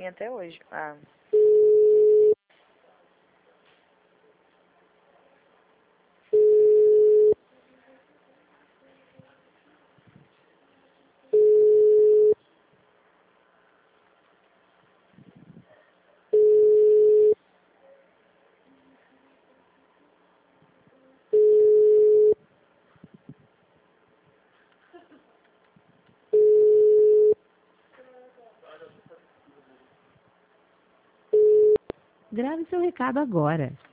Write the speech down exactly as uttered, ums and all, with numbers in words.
assim até hoje. Ah. Grave seu recado agora.